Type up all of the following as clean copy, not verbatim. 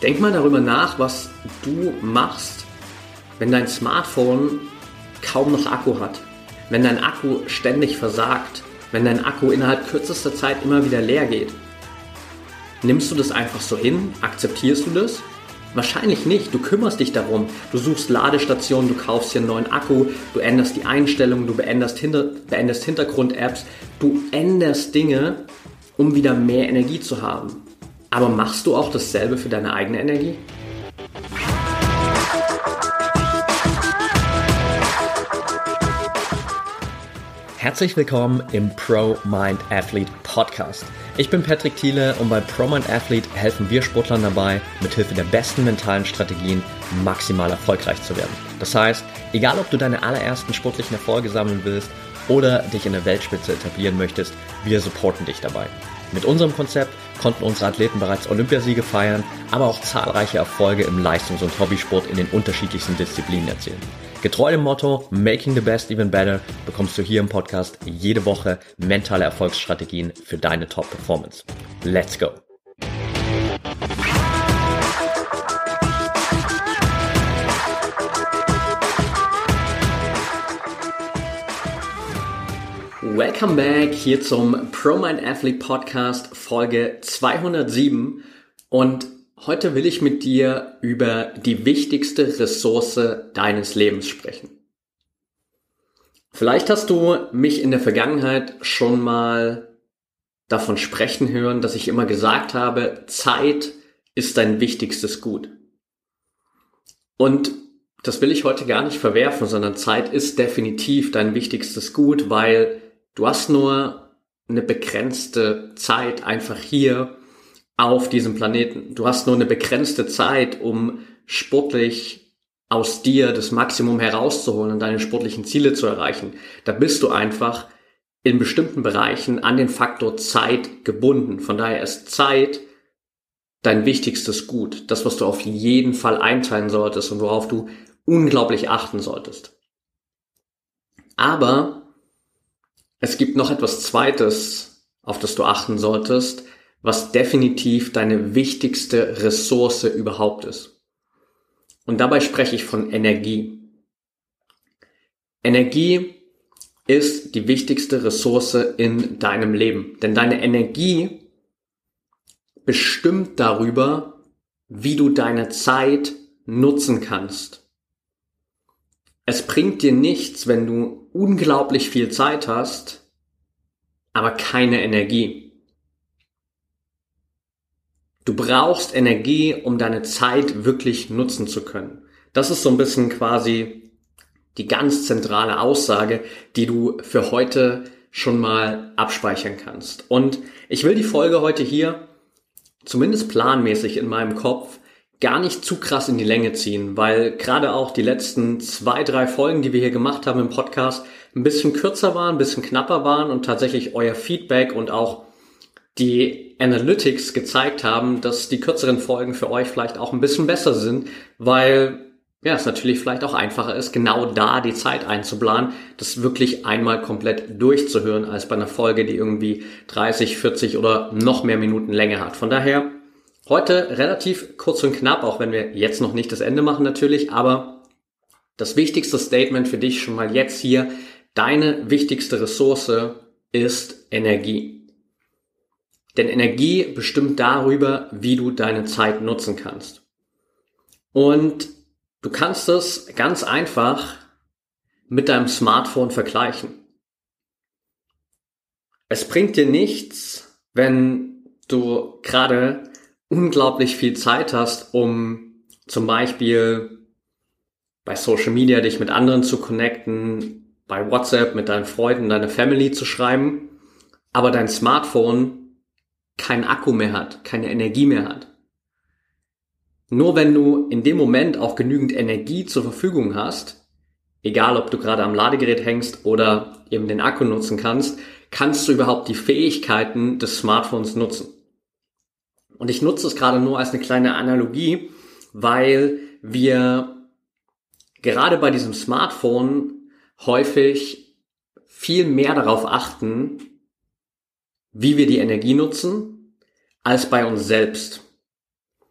Denk mal darüber nach, was du machst, wenn dein Smartphone kaum noch Akku hat, wenn dein Akku ständig versagt, wenn dein Akku innerhalb kürzester Zeit immer wieder leer geht. Nimmst du das einfach so hin? Akzeptierst du das? Wahrscheinlich nicht. Du kümmerst dich darum. Du suchst Ladestationen, du kaufst dir einen neuen Akku, du änderst die Einstellungen, du beendest Hintergrund-Apps, du änderst Dinge, um wieder mehr Energie zu haben. Aber machst du auch dasselbe für deine eigene Energie? Herzlich willkommen im Pro Mind Athlete Podcast. Ich bin Patrick Thiele und bei Pro Mind Athlete helfen wir Sportlern dabei, mithilfe der besten mentalen Strategien maximal erfolgreich zu werden. Das heißt, egal ob du deine allerersten sportlichen Erfolge sammeln willst oder dich in der Weltspitze etablieren möchtest, wir supporten dich dabei. Mit unserem Konzept konnten unsere Athleten bereits Olympiasiege feiern, aber auch zahlreiche Erfolge im Leistungs- und Hobbysport in den unterschiedlichsten Disziplinen erzielen. Getreu dem Motto Making the Best Even Better bekommst du hier im Podcast jede Woche mentale Erfolgsstrategien für deine Top-Performance. Let's go! Welcome back hier zum Pro Mind Athlete Podcast Folge 207 und heute will ich mit dir über die wichtigste Ressource deines Lebens sprechen. Vielleicht hast du mich in der Vergangenheit schon mal davon sprechen hören, dass ich immer gesagt habe, Zeit ist dein wichtigstes Gut. Und das will ich heute gar nicht verwerfen, sondern Zeit ist definitiv dein wichtigstes Gut, weil du hast nur eine begrenzte Zeit einfach hier auf diesem Planeten. Du hast nur eine begrenzte Zeit, um sportlich aus dir das Maximum herauszuholen und deine sportlichen Ziele zu erreichen. Da bist du einfach in bestimmten Bereichen an den Faktor Zeit gebunden. Von daher ist Zeit dein wichtigstes Gut. Das, was du auf jeden Fall einteilen solltest und worauf du unglaublich achten solltest. Aber es gibt noch etwas Zweites, auf das du achten solltest, was definitiv deine wichtigste Ressource überhaupt ist. Und dabei spreche ich von Energie. Energie ist die wichtigste Ressource in deinem Leben. Denn deine Energie bestimmt darüber, wie du deine Zeit nutzen kannst. Es bringt dir nichts, wenn du unglaublich viel Zeit hast, aber keine Energie. Du brauchst Energie, um deine Zeit wirklich nutzen zu können. Das ist so ein bisschen quasi die ganz zentrale Aussage, die du für heute schon mal abspeichern kannst. Und ich will die Folge heute hier, zumindest planmäßig in meinem Kopf, gar nicht zu krass in die Länge ziehen, weil gerade auch die letzten 2-3 Folgen, die wir hier gemacht haben im Podcast, ein bisschen kürzer waren, ein bisschen knapper waren und tatsächlich euer Feedback und auch die Analytics gezeigt haben, dass die kürzeren Folgen für euch vielleicht auch ein bisschen besser sind, weil ja, es natürlich vielleicht auch einfacher ist, genau da die Zeit einzuplanen, das wirklich einmal komplett durchzuhören, als bei einer Folge, die irgendwie 30, 40 oder noch mehr Minuten Länge hat. Von daher heute relativ kurz und knapp, auch wenn wir jetzt noch nicht das Ende machen natürlich, aber das wichtigste Statement für dich schon mal jetzt hier, deine wichtigste Ressource ist Energie. Denn Energie bestimmt darüber, wie du deine Zeit nutzen kannst. Und du kannst es ganz einfach mit deinem Smartphone vergleichen. Es bringt dir nichts, wenn du gerade unglaublich viel Zeit hast, um zum Beispiel bei Social Media dich mit anderen zu connecten, bei WhatsApp mit deinen Freunden, deiner Family zu schreiben, aber dein Smartphone keinen Akku mehr hat, keine Energie mehr hat. Nur wenn du in dem Moment auch genügend Energie zur Verfügung hast, egal ob du gerade am Ladegerät hängst oder eben den Akku nutzen kannst, kannst du überhaupt die Fähigkeiten des Smartphones nutzen. Und ich nutze es gerade nur als eine kleine Analogie, weil wir gerade bei diesem Smartphone häufig viel mehr darauf achten, wie wir die Energie nutzen, als bei uns selbst.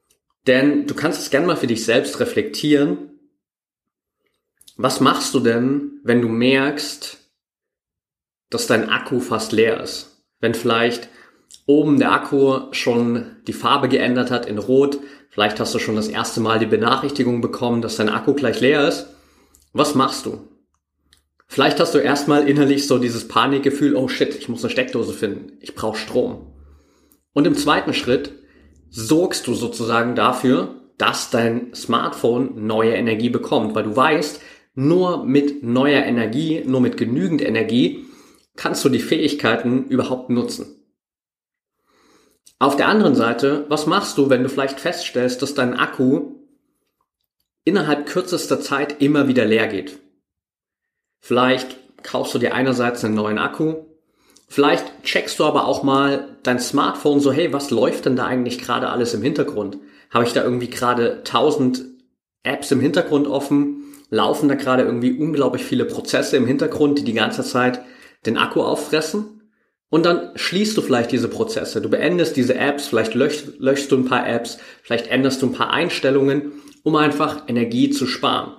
Denn du kannst es gerne mal für dich selbst reflektieren. Was machst du denn, wenn du merkst, dass dein Akku fast leer ist? Wenn vielleicht oben der Akku schon die Farbe geändert hat in Rot, vielleicht hast du schon das erste Mal die Benachrichtigung bekommen, dass dein Akku gleich leer ist. Was machst du? Vielleicht hast du erstmal innerlich so dieses Panikgefühl, oh shit, ich muss eine Steckdose finden, ich brauche Strom. Und im zweiten Schritt sorgst du sozusagen dafür, dass dein Smartphone neue Energie bekommt, weil du weißt, nur mit neuer Energie, nur mit genügend Energie kannst du die Fähigkeiten überhaupt nutzen. Auf der anderen Seite, was machst du, wenn du vielleicht feststellst, dass dein Akku innerhalb kürzester Zeit immer wieder leer geht? Vielleicht kaufst du dir einerseits einen neuen Akku, vielleicht checkst du aber auch mal dein Smartphone so, hey, was läuft denn da eigentlich gerade alles im Hintergrund? Habe ich da irgendwie gerade 1000 Apps im Hintergrund offen? Laufen da gerade irgendwie unglaublich viele Prozesse im Hintergrund, die die ganze Zeit den Akku auffressen? Und dann schließt du vielleicht diese Prozesse. Du beendest diese Apps, vielleicht löschst du ein paar Apps, vielleicht änderst du ein paar Einstellungen, um einfach Energie zu sparen.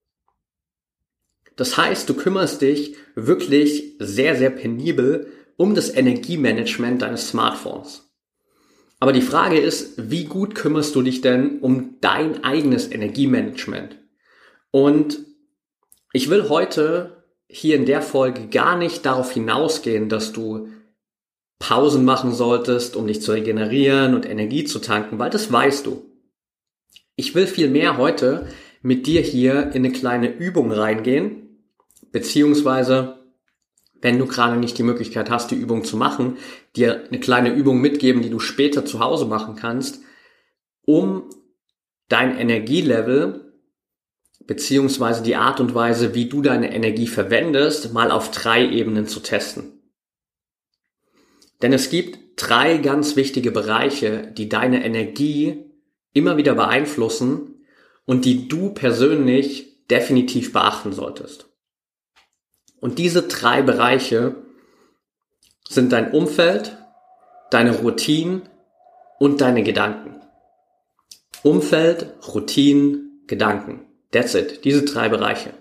Das heißt, du kümmerst dich wirklich sehr, sehr penibel um das Energiemanagement deines Smartphones. Aber die Frage ist, wie gut kümmerst du dich denn um dein eigenes Energiemanagement? Und ich will heute hier in der Folge gar nicht darauf hinausgehen, dass du Pausen machen solltest, um dich zu regenerieren und Energie zu tanken, weil das weißt du. Ich will vielmehr heute mit dir hier in eine kleine Übung reingehen, beziehungsweise, wenn du gerade nicht die Möglichkeit hast, die Übung zu machen, dir eine kleine Übung mitgeben, die du später zu Hause machen kannst, um dein Energielevel beziehungsweise die Art und Weise, wie du deine Energie verwendest, mal auf 3 Ebenen zu testen. Denn es gibt 3 ganz wichtige Bereiche, die deine Energie immer wieder beeinflussen und die du persönlich definitiv beachten solltest. Und diese 3 Bereiche sind dein Umfeld, deine Routinen und deine Gedanken. Umfeld, Routinen, Gedanken. That's it. Diese 3 Bereiche.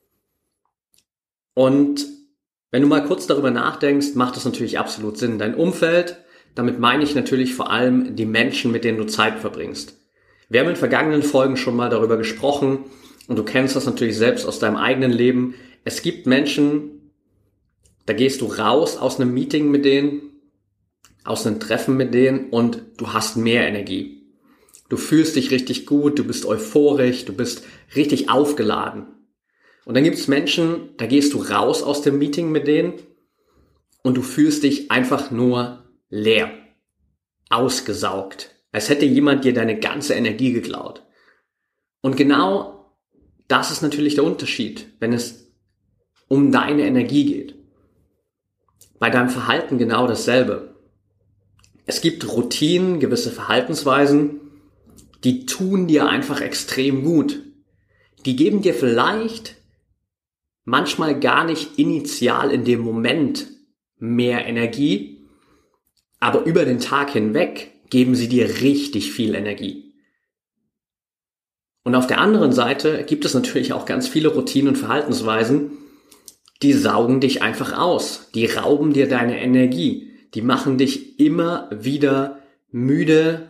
Und wenn du mal kurz darüber nachdenkst, macht das natürlich absolut Sinn. Dein Umfeld, damit meine ich natürlich vor allem die Menschen, mit denen du Zeit verbringst. Wir haben in vergangenen Folgen schon mal darüber gesprochen und du kennst das natürlich selbst aus deinem eigenen Leben. Es gibt Menschen, da gehst du raus aus einem Meeting mit denen, aus einem Treffen mit denen und du hast mehr Energie. Du fühlst dich richtig gut, du bist euphorisch, du bist richtig aufgeladen. Und dann gibt es Menschen, da gehst du raus aus dem Meeting mit denen und du fühlst dich einfach nur leer, ausgesaugt, als hätte jemand dir deine ganze Energie geklaut. Und genau das ist natürlich der Unterschied, wenn es um deine Energie geht. Bei deinem Verhalten genau dasselbe. Es gibt Routinen, gewisse Verhaltensweisen, die tun dir einfach extrem gut. Die geben dir vielleicht manchmal gar nicht initial in dem Moment mehr Energie, aber über den Tag hinweg geben sie dir richtig viel Energie. Und auf der anderen Seite gibt es natürlich auch ganz viele Routinen und Verhaltensweisen, die saugen dich einfach aus, die rauben dir deine Energie, die machen dich immer wieder müde,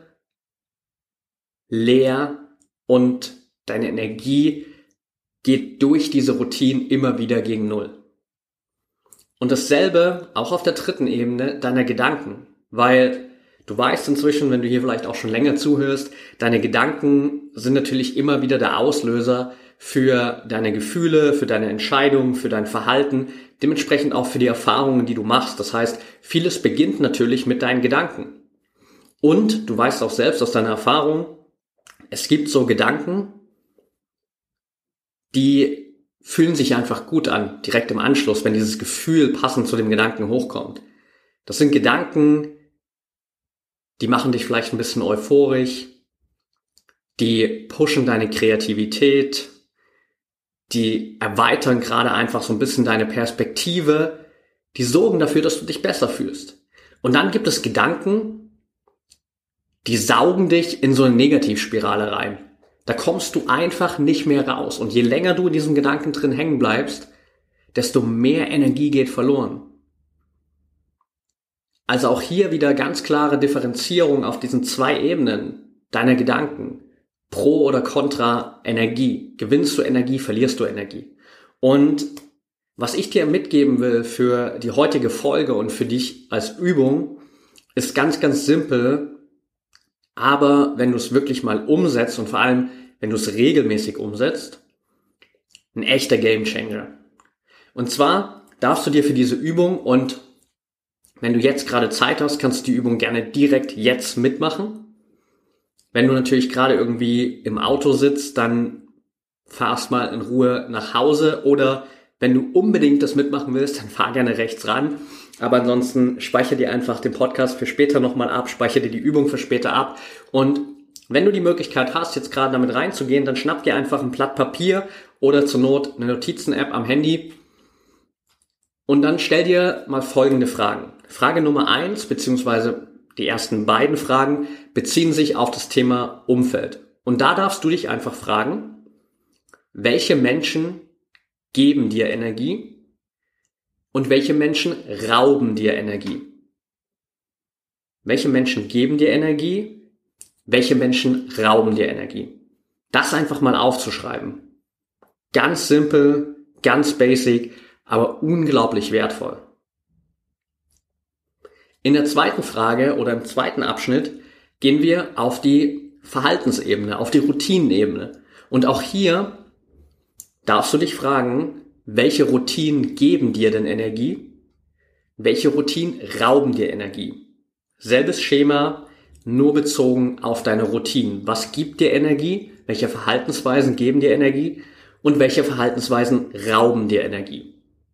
leer und deine Energie geht durch diese Routinen immer wieder gegen Null. Und dasselbe auch auf der 3. Ebene deiner Gedanken, weil du weißt inzwischen, wenn du hier vielleicht auch schon länger zuhörst, deine Gedanken sind natürlich immer wieder der Auslöser für deine Gefühle, für deine Entscheidungen, für dein Verhalten, dementsprechend auch für die Erfahrungen, die du machst. Das heißt, vieles beginnt natürlich mit deinen Gedanken. Und du weißt auch selbst aus deiner Erfahrung, es gibt so Gedanken, die fühlen sich einfach gut an, direkt im Anschluss, wenn dieses Gefühl passend zu dem Gedanken hochkommt. Das sind Gedanken, die machen dich vielleicht ein bisschen euphorisch, die pushen deine Kreativität, die erweitern gerade einfach so ein bisschen deine Perspektive, die sorgen dafür, dass du dich besser fühlst. Und dann gibt es Gedanken, die saugen dich in so eine Negativspirale rein. Da kommst du einfach nicht mehr raus. Und je länger du in diesem Gedanken drin hängen bleibst, desto mehr Energie geht verloren. Also auch hier wieder ganz klare Differenzierung auf diesen 2 Ebenen deiner Gedanken. Pro oder contra Energie. Gewinnst du Energie, verlierst du Energie. Und was ich dir mitgeben will für die heutige Folge und für dich als Übung, ist ganz, ganz simpel. Aber wenn du es wirklich mal umsetzt und vor allem, wenn du es regelmäßig umsetzt, ein echter Gamechanger. Und zwar darfst du dir für diese Übung, und wenn du jetzt gerade Zeit hast, kannst du die Übung gerne direkt jetzt mitmachen. Wenn du natürlich gerade irgendwie im Auto sitzt, dann fahr erst mal in Ruhe nach Hause, oder wenn du unbedingt das mitmachen willst, dann fahr gerne rechts ran. Aber ansonsten speichere dir einfach den Podcast für später nochmal ab, speichere dir die Übung für später ab. Und wenn du die Möglichkeit hast, jetzt gerade damit reinzugehen, dann schnapp dir einfach ein Blatt Papier oder zur Not eine Notizen-App am Handy und dann stell dir mal folgende Fragen. Frage Nummer 1, beziehungsweise die ersten beiden Fragen, beziehen sich auf das Thema Umfeld. Und da darfst du dich einfach fragen, welche Menschen geben dir Energie und welche Menschen rauben dir Energie? Welche Menschen geben dir Energie? Welche Menschen rauben dir Energie? Das einfach mal aufzuschreiben. Ganz simpel, ganz basic, aber unglaublich wertvoll. In der zweiten Frage oder im zweiten Abschnitt gehen wir auf die Verhaltensebene, auf die Routinenebene. Und auch hier darfst du dich fragen, welche Routinen geben dir denn Energie? Welche Routinen rauben dir Energie? Selbes Schema, nur bezogen auf deine Routinen. Was gibt dir Energie? Welche Verhaltensweisen geben dir Energie? Und welche Verhaltensweisen rauben dir Energie?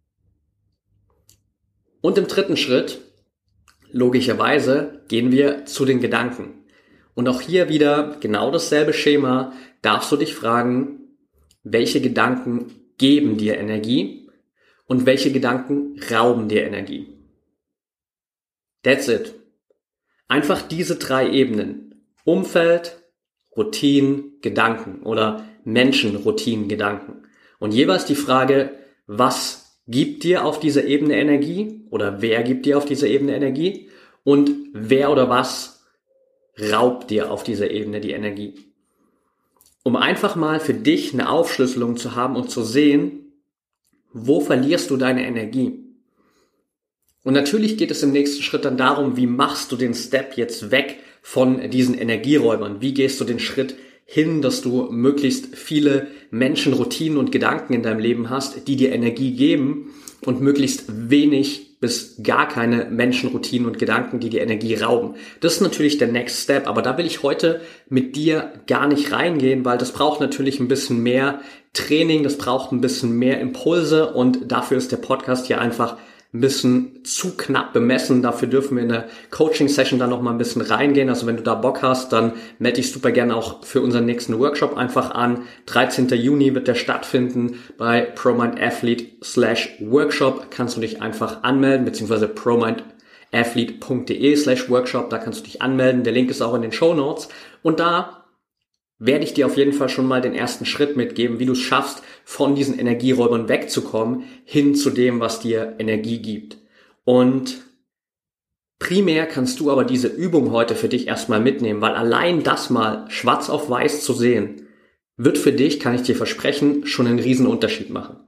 Und im dritten Schritt, logischerweise, gehen wir zu den Gedanken. Und auch hier wieder genau dasselbe Schema. Darfst du dich fragen, welche Gedanken geben dir Energie und welche Gedanken rauben dir Energie? That's it. Einfach diese 3 Ebenen. Umfeld, Routinen, Gedanken oder Menschen, Routinen, Gedanken. Und jeweils die Frage, was gibt dir auf dieser Ebene Energie oder wer gibt dir auf dieser Ebene Energie und wer oder was raubt dir auf dieser Ebene die Energie. Um einfach mal für dich eine Aufschlüsselung zu haben und zu sehen, wo verlierst du deine Energie? Und natürlich geht es im nächsten Schritt dann darum, wie machst du den Step jetzt weg von diesen Energieräubern? Wie gehst du den Schritt hin, dass du möglichst viele Menschen, Routinen und Gedanken in deinem Leben hast, die dir Energie geben und möglichst wenig bis gar keine Menschen, Routinen und Gedanken, die dir Energie rauben. Das ist natürlich der Next Step, aber da will ich heute mit dir gar nicht reingehen, weil das braucht natürlich ein bisschen mehr Training, das braucht ein bisschen mehr Impulse und dafür ist der Podcast hier einfach ein bisschen zu knapp bemessen. Dafür dürfen wir in der Coaching-Session dann noch mal ein bisschen reingehen. Also wenn du da Bock hast, dann melde dich super gerne auch für unseren nächsten Workshop einfach an. 13. Juni wird der stattfinden bei ProMindAthlete/Workshop. Kannst du dich einfach anmelden, beziehungsweise ProMindAthlete.de/Workshop. Da kannst du dich anmelden. Der Link ist auch in den Shownotes. Und da werde ich dir auf jeden Fall schon mal den ersten Schritt mitgeben, wie du es schaffst, von diesen Energieräubern wegzukommen, hin zu dem, was dir Energie gibt. Und primär kannst du aber diese Übung heute für dich erstmal mitnehmen, weil allein das mal schwarz auf weiß zu sehen, wird für dich, kann ich dir versprechen, schon einen riesen Unterschied machen.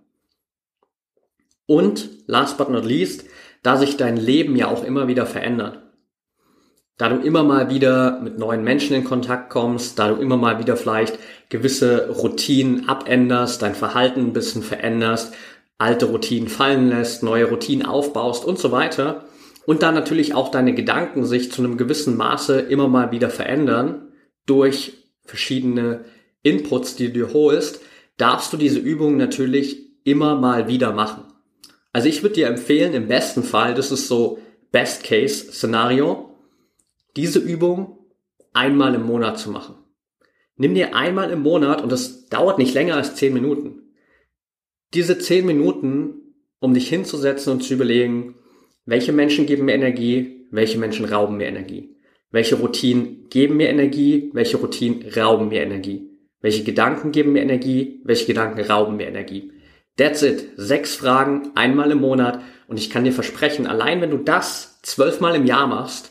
Und last but not least, da sich dein Leben ja auch immer wieder verändert. Da du immer mal wieder mit neuen Menschen in Kontakt kommst, da du immer mal wieder vielleicht gewisse Routinen abänderst, dein Verhalten ein bisschen veränderst, alte Routinen fallen lässt, neue Routinen aufbaust und so weiter. Und dann natürlich auch deine Gedanken sich zu einem gewissen Maße immer mal wieder verändern durch verschiedene Inputs, die du dir holst, darfst du diese Übung natürlich immer mal wieder machen. Also ich würde dir empfehlen, im besten Fall, das ist so Best-Case-Szenario, diese Übung einmal im Monat zu machen. Nimm dir einmal im Monat, und das dauert nicht länger als 10 Minuten, diese 10 Minuten, um dich hinzusetzen und zu überlegen, welche Menschen geben mir Energie, welche Menschen rauben mir Energie. Welche Routinen geben mir Energie? Welche Routinen rauben mir Energie? Welche Gedanken geben mir Energie? Welche Gedanken rauben mir Energie? That's it. 6 Fragen, einmal im Monat. Und ich kann dir versprechen, allein wenn du das 12 Mal im Jahr machst,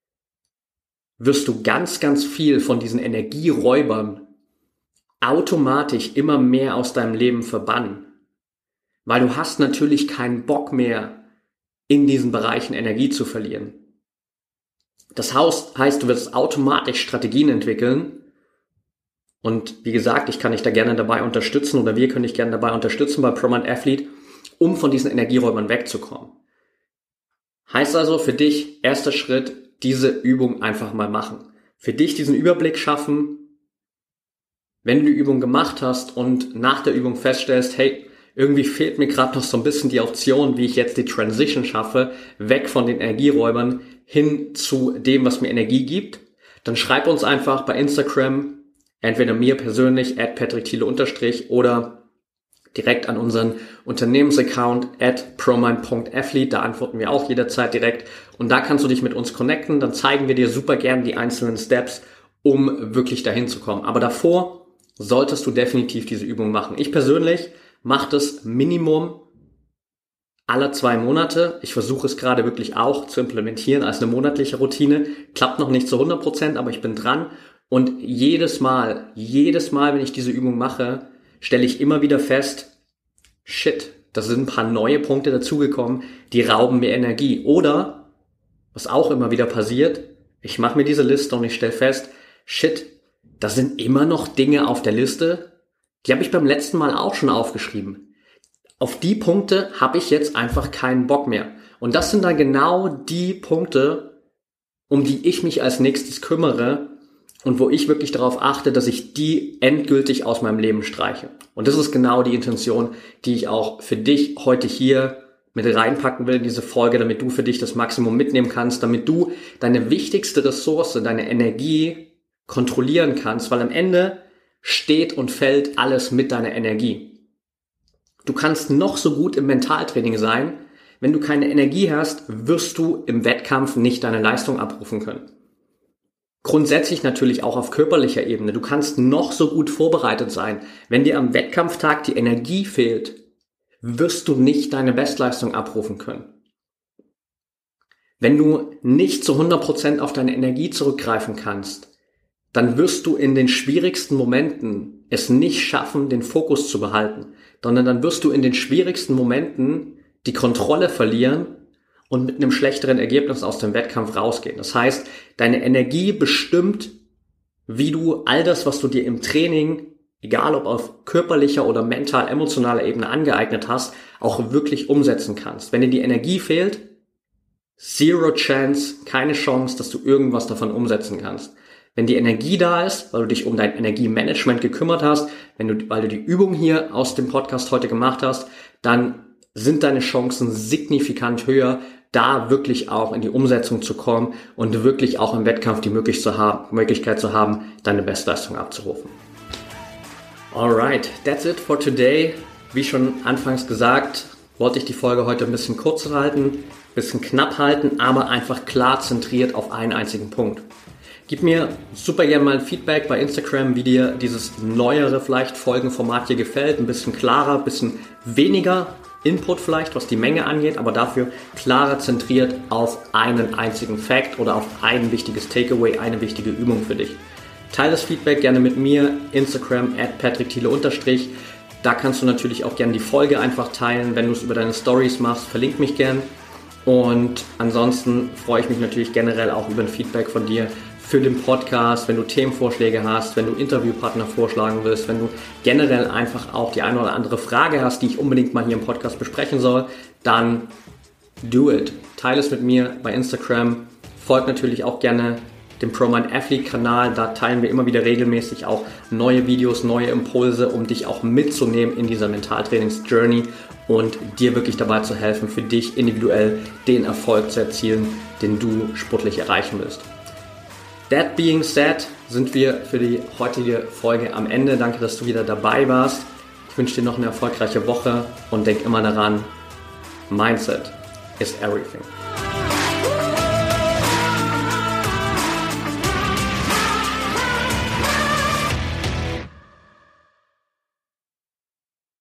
wirst du ganz, ganz viel von diesen Energieräubern automatisch immer mehr aus deinem Leben verbannen. Weil du hast natürlich keinen Bock mehr, in diesen Bereichen Energie zu verlieren. Das heißt, du wirst automatisch Strategien entwickeln. Und wie gesagt, ich kann dich da gerne dabei unterstützen oder wir können dich gerne dabei unterstützen bei ProMind Athlete, um von diesen Energieräubern wegzukommen. Heißt also für dich, erster Schritt, diese Übung einfach mal machen. Für dich diesen Überblick schaffen, wenn du die Übung gemacht hast und nach der Übung feststellst, hey, irgendwie fehlt mir gerade noch so ein bisschen die Option, wie ich jetzt die Transition schaffe, weg von den Energieräubern hin zu dem, was mir Energie gibt, dann schreib uns einfach bei Instagram, entweder mir persönlich, @patrickthiele_ oder direkt an unseren Unternehmensaccount @promind.athlete, da antworten wir auch jederzeit direkt und da kannst du dich mit uns connecten, dann zeigen wir dir super gern die einzelnen Steps, um wirklich dahin zu kommen. Aber davor solltest du definitiv diese Übung machen. Ich persönlich mache das Minimum alle 2 Monate. Ich versuche es gerade wirklich auch zu implementieren als eine monatliche Routine. Klappt noch nicht zu 100%, aber ich bin dran. Und jedes Mal, wenn ich diese Übung mache, stelle ich immer wieder fest, shit, da sind ein paar neue Punkte dazugekommen, die rauben mir Energie. Oder, was auch immer wieder passiert, ich mache mir diese Liste und ich stelle fest, shit, da sind immer noch Dinge auf der Liste, die habe ich beim letzten Mal auch schon aufgeschrieben. Auf die Punkte habe ich jetzt einfach keinen Bock mehr. Und das sind dann genau die Punkte, um die ich mich als nächstes kümmere und wo ich wirklich darauf achte, dass ich die endgültig aus meinem Leben streiche. Und das ist genau die Intention, die ich auch für dich heute hier mit reinpacken will in diese Folge, damit du für dich das Maximum mitnehmen kannst, damit du deine wichtigste Ressource, deine Energie kontrollieren kannst, weil am Ende steht und fällt alles mit deiner Energie. Du kannst noch so gut im Mentaltraining sein, wenn du keine Energie hast, wirst du im Wettkampf nicht deine Leistung abrufen können. Grundsätzlich natürlich auch auf körperlicher Ebene. Du kannst noch so gut vorbereitet sein. Wenn dir am Wettkampftag die Energie fehlt, wirst du nicht deine Bestleistung abrufen können. Wenn du nicht zu 100% auf deine Energie zurückgreifen kannst, dann wirst du in den schwierigsten Momenten es nicht schaffen, den Fokus zu behalten, sondern dann wirst du in den schwierigsten Momenten die Kontrolle verlieren und mit einem schlechteren Ergebnis aus dem Wettkampf rausgehen. Das heißt, deine Energie bestimmt, wie du all das, was du dir im Training, egal ob auf körperlicher oder mental-emotionaler Ebene angeeignet hast, auch wirklich umsetzen kannst. Wenn dir die Energie fehlt, zero chance, keine Chance, dass du irgendwas davon umsetzen kannst. Wenn die Energie da ist, weil du dich um dein Energiemanagement gekümmert hast, weil du die Übung hier aus dem Podcast heute gemacht hast, dann sind deine Chancen signifikant höher, da wirklich auch in die Umsetzung zu kommen und wirklich auch im Wettkampf die Möglichkeit zu haben, deine Bestleistung abzurufen. Alright, that's it for today. Wie schon anfangs gesagt, wollte ich die Folge heute ein bisschen kurzer halten, ein bisschen knapp halten, aber einfach klar zentriert auf einen einzigen Punkt. Gib mir super gerne mal ein Feedback bei Instagram, wie dir dieses neuere vielleicht Folgenformat hier gefällt. Ein bisschen klarer, ein bisschen weniger Input vielleicht, was die Menge angeht, aber dafür klarer zentriert auf einen einzigen Fact oder auf ein wichtiges Takeaway, eine wichtige Übung für dich. Teile das Feedback gerne mit mir, Instagram @patrickthiele_. Da kannst du natürlich auch gerne die Folge einfach teilen, wenn du es über deine Stories machst, verlink mich gern. Und ansonsten freue ich mich natürlich generell auch über ein Feedback von dir für den Podcast, wenn du Themenvorschläge hast, wenn du Interviewpartner vorschlagen willst, wenn du generell einfach auch die eine oder andere Frage hast, die ich unbedingt mal hier im Podcast besprechen soll, dann do it. Teile es mit mir bei Instagram. Folgt natürlich auch gerne dem ProMind Athlete Kanal. Da teilen wir immer wieder regelmäßig auch neue Videos, neue Impulse, um dich auch mitzunehmen in dieser Mentaltrainings-Journey und dir wirklich dabei zu helfen, für dich individuell den Erfolg zu erzielen, den du sportlich erreichen willst. That being said, sind wir für die heutige Folge am Ende. Danke, dass du wieder dabei warst. Ich wünsche dir noch eine erfolgreiche Woche und denk immer daran, Mindset is everything.